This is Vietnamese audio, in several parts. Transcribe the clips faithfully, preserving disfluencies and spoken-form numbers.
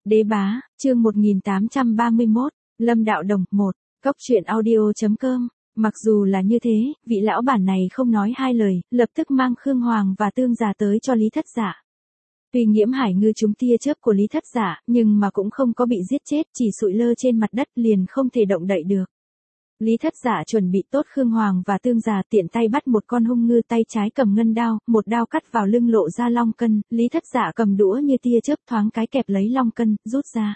Đế bá, chương một nghìn tám trăm ba mươi mốt, Lâm Đạo Đồng, một, Cốc truyện audio.com. Mặc dù là như thế, vị lão bản này không nói hai lời, lập tức mang Khương Hoàng và Tương Già tới cho Lý Thất Dạ. Tuy Nghiễm Hải Ngư trúng tia chớp của Lý Thất Dạ, nhưng mà cũng không có bị giết chết, chỉ sụi lơ trên mặt đất liền không thể động đậy được. Lý Thất Dạ chuẩn bị tốt Khương Hoàng và Tương Già, tiện tay bắt một con hung ngư, tay trái cầm ngân đao, một đao cắt vào lưng lộ ra long cân, Lý Thất Dạ cầm đũa như tia chớp thoáng cái kẹp lấy long cân, rút ra.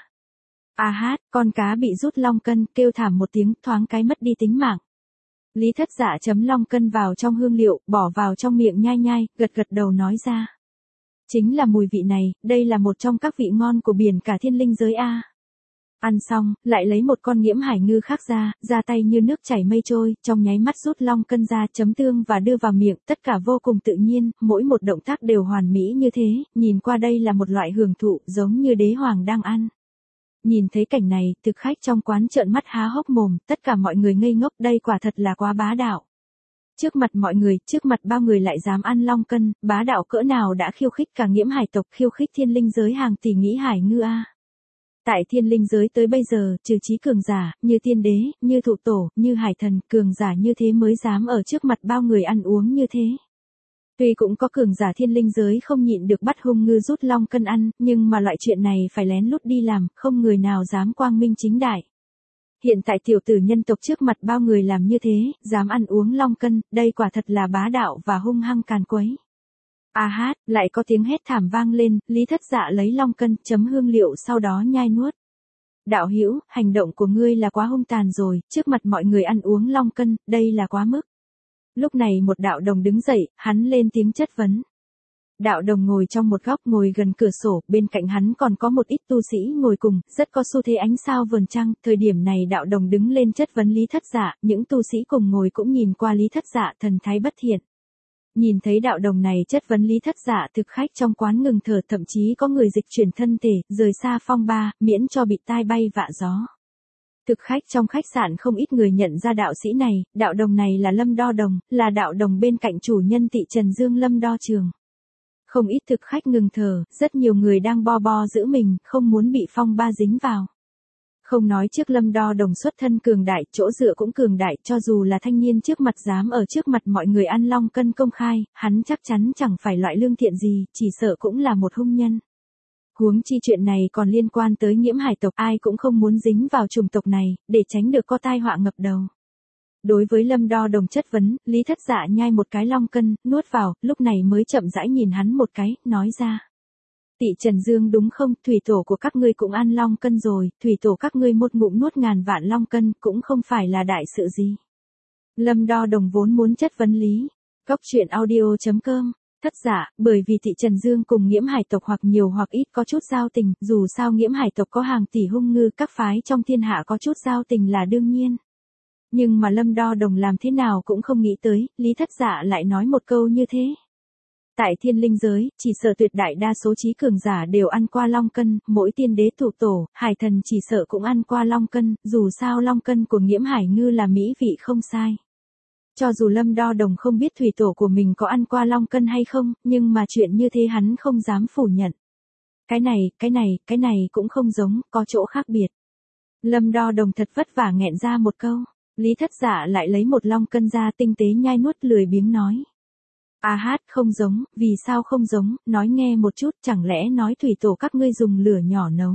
A hát, con cá bị rút long cân, kêu thảm một tiếng, thoáng cái mất đi tính mạng. Lý Thất Dạ chấm long cân vào trong hương liệu, bỏ vào trong miệng nhai nhai, gật gật đầu nói ra. Chính là mùi vị này, đây là một trong các vị ngon của biển cả thiên linh giới A. Ăn xong, lại lấy một con Nghiễm Hải Ngư khác ra, ra tay như nước chảy mây trôi, trong nháy mắt rút long cân ra, chấm tương và đưa vào miệng, tất cả vô cùng tự nhiên, mỗi một động tác đều hoàn mỹ như thế, nhìn qua đây là một loại hưởng thụ, giống như đế hoàng đang ăn. Nhìn thấy cảnh này, thực khách trong quán trợn mắt há hốc mồm, tất cả mọi người ngây ngốc, đây quả thật là quá bá đạo. Trước mặt mọi người, trước mặt bao người lại dám ăn long cân, bá đạo cỡ nào đã khiêu khích cả Nghiễm Hải tộc, khiêu khích thiên linh giới hàng tỷ nghĩ Hải Ngư A. Tại thiên linh giới tới bây giờ, trừ trí cường giả, như tiên đế, như thụ tổ, như hải thần, cường giả như thế mới dám ở trước mặt bao người ăn uống như thế. Tuy cũng có cường giả thiên linh giới không nhịn được bắt hung ngư rút long cân ăn, nhưng mà loại chuyện này phải lén lút đi làm, không người nào dám quang minh chính đại. Hiện tại tiểu tử nhân tộc trước mặt bao người làm như thế, dám ăn uống long cân, đây quả thật là bá đạo và hung hăng càn quấy. A hát, lại có tiếng hét thảm vang lên, Lý Thất Dạ lấy long cân, chấm hương liệu sau đó nhai nuốt. Đạo hữu, hành động của ngươi là quá hung tàn rồi, trước mặt mọi người ăn uống long cân, đây là quá mức. Lúc này một đạo đồng đứng dậy, hắn lên tiếng chất vấn. Đạo đồng ngồi trong một góc, ngồi gần cửa sổ, bên cạnh hắn còn có một ít tu sĩ ngồi cùng, rất có xu thế ánh sao vườn trăng, thời điểm này đạo đồng đứng lên chất vấn Lý Thất Dạ, những tu sĩ cùng ngồi cũng nhìn qua Lý Thất Dạ thần thái bất thiện. Nhìn thấy đạo đồng này chất vấn Lý Thất Dạ, thực khách trong quán ngừng thở, thậm chí có người dịch chuyển thân thể, rời xa phong ba, miễn cho bị tai bay vạ gió. Thực khách trong khách sạn không ít người nhận ra đạo sĩ này, đạo đồng này là Lâm Đo Đồng, là đạo đồng bên cạnh chủ nhân Tị Trần Dương Lâm Đo Trường. Không ít thực khách ngừng thở, rất nhiều người đang bo bo giữ mình, không muốn bị phong ba dính vào. Không nói trước Lâm Đo Đồng xuất thân cường đại, chỗ dựa cũng cường đại, cho dù là thanh niên trước mặt dám ở trước mặt mọi người ăn long cân công khai, hắn chắc chắn chẳng phải loại lương thiện gì, chỉ sợ cũng là một hung nhân. Huống chi chuyện này còn liên quan tới Nghiễm Hải tộc, ai cũng không muốn dính vào chủng tộc này, để tránh được có tai họa ngập đầu. Đối với Lâm Đo Đồng chất vấn, Lý Thất Dạ nhai một cái long cân, nuốt vào, lúc này mới chậm rãi nhìn hắn một cái, nói ra. Tị Trần Dương đúng không, thủy tổ của các ngươi cũng ăn long cân rồi, thủy tổ các ngươi một ngụm nuốt ngàn vạn long cân, cũng không phải là đại sự gì. Lâm Đo Đồng vốn muốn chất vấn Lý. Cốc truyện audio.com. Thất Dạ, bởi vì Tị Trần Dương cùng Nghiễm Hải tộc hoặc nhiều hoặc ít có chút giao tình, dù sao Nghiễm Hải tộc có hàng tỷ hung ngư, các phái trong thiên hạ có chút giao tình là đương nhiên. Nhưng mà Lâm Đo Đồng làm thế nào cũng không nghĩ tới, Lý Thất Dạ lại nói một câu như thế. Tại thiên linh giới, chỉ sợ tuyệt đại đa số trí cường giả đều ăn qua long cân, mỗi tiên đế thủ tổ, hải thần chỉ sợ cũng ăn qua long cân, dù sao long cân của Nghiễm Hải Ngư là mỹ vị không sai. Cho dù Lâm Đo Đồng không biết thủy tổ của mình có ăn qua long cân hay không, nhưng mà chuyện như thế hắn không dám phủ nhận. Cái này, cái này, cái này cũng không giống, có chỗ khác biệt. Lâm Đo Đồng thật vất vả nghẹn ra một câu, Lý Thất Dạ lại lấy một long cân ra tinh tế nhai nuốt, lười biếng nói. A hát, không giống, vì sao không giống, nói nghe một chút, chẳng lẽ nói thủy tổ các ngươi dùng lửa nhỏ nấu.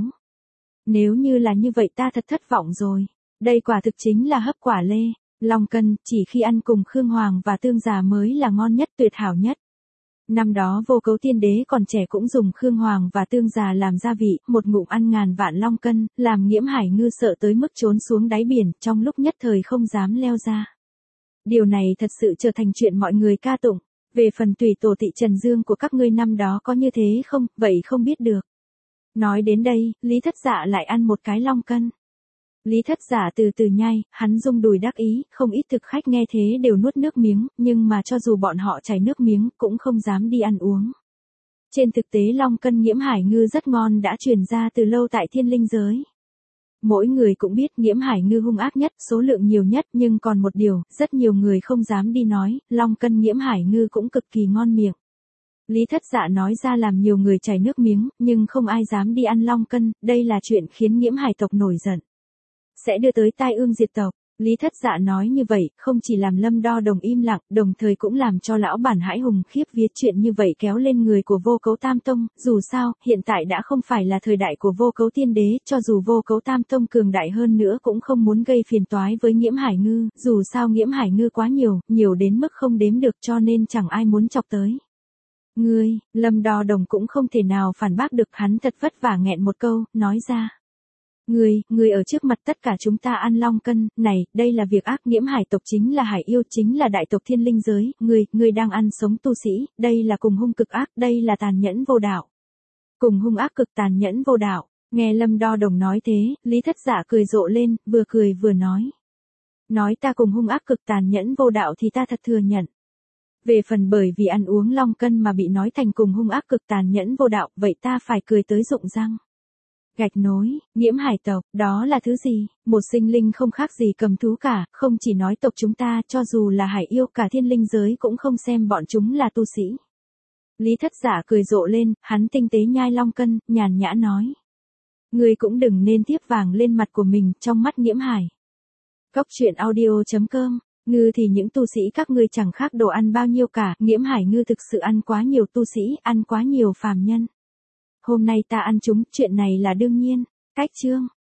Nếu như là như vậy ta thật thất vọng rồi, đây quả thực chính là hấp quả lê. Long cân, chỉ khi ăn cùng Khương Hoàng và Tương Già mới là ngon nhất, tuyệt hảo nhất. Năm đó Vô Cấu Tiên Đế còn trẻ cũng dùng Khương Hoàng và Tương Già làm gia vị, một ngụm ăn ngàn vạn long cân, làm Nghiễm Hải Ngư sợ tới mức trốn xuống đáy biển, trong lúc nhất thời không dám leo ra. Điều này thật sự trở thành chuyện mọi người ca tụng. Về phần tùy tổ Tị Trần Dương của các ngươi năm đó có như thế không, vậy không biết được. Nói đến đây, Lý Thất Dạ lại ăn một cái long cân. Lý Thất Dạ từ từ nhai, hắn rung đùi đắc ý, không ít thực khách nghe thế đều nuốt nước miếng, nhưng mà cho dù bọn họ chảy nước miếng, cũng không dám đi ăn uống. Trên thực tế long cân Nghiễm Hải Ngư rất ngon đã truyền ra từ lâu tại thiên linh giới. Mỗi người cũng biết Nghiễm Hải Ngư hung ác nhất, số lượng nhiều nhất, nhưng còn một điều, rất nhiều người không dám đi nói, long cân Nghiễm Hải Ngư cũng cực kỳ ngon miệng. Lý Thất Dạ nói ra làm nhiều người chảy nước miếng, nhưng không ai dám đi ăn long cân, đây là chuyện khiến Nghiễm Hải tộc nổi giận. Sẽ đưa tới tai ương diệt tộc. Lý Thất Dạ nói như vậy, không chỉ làm Lâm Đo Đồng im lặng, đồng thời cũng làm cho lão bản hãi hùng khiếp vía chuyện như vậy kéo lên người của Vô Cấu Tam Tông, dù sao, hiện tại đã không phải là thời đại của Vô Cấu Tiên Đế, cho dù Vô Cấu Tam Tông cường đại hơn nữa cũng không muốn gây phiền toái với Nghiễm Hải Ngư, dù sao Nghiễm Hải Ngư quá nhiều, nhiều đến mức không đếm được cho nên chẳng ai muốn chọc tới. Ngươi, Lâm Đo Đồng cũng không thể nào phản bác được, hắn thật vất vả nghẹn một câu, nói ra. Ngươi, ngươi ở trước mặt tất cả chúng ta ăn long cân, này, đây là việc ác, Nghiễm Hải tộc chính là hải yêu, chính là đại tộc thiên linh giới, ngươi, ngươi đang ăn sống tu sĩ, đây là cùng hung cực ác, đây là tàn nhẫn vô đạo. Cùng hung ác cực tàn nhẫn vô đạo, nghe Lâm Đo Đồng nói thế, Lý Thất Dạ cười rộ lên, vừa cười vừa nói. Nói ta cùng hung ác cực tàn nhẫn vô đạo thì ta thật thừa nhận. Về phần bởi vì ăn uống long cân mà bị nói thành cùng hung ác cực tàn nhẫn vô đạo, vậy ta phải cười tới rụng răng. Gạch nối, Nghiễm Hải tộc, đó là thứ gì? Một sinh linh không khác gì cầm thú cả, không chỉ nói tộc chúng ta, cho dù là hải yêu cả thiên linh giới cũng không xem bọn chúng là tu sĩ. Lý Thất Dạ cười rộ lên, hắn tinh tế nhai long cân, nhàn nhã nói. Ngươi cũng đừng nên tiếp vàng lên mặt của mình, trong mắt Nghiễm Hải. Cốc truyện audio chấm com, ngư thì những tu sĩ các ngươi chẳng khác đồ ăn bao nhiêu cả, Nghiễm Hải Ngư thực sự ăn quá nhiều tu sĩ, ăn quá nhiều phàm nhân. Hôm nay ta ăn chúng, chuyện này là đương nhiên. Cách chương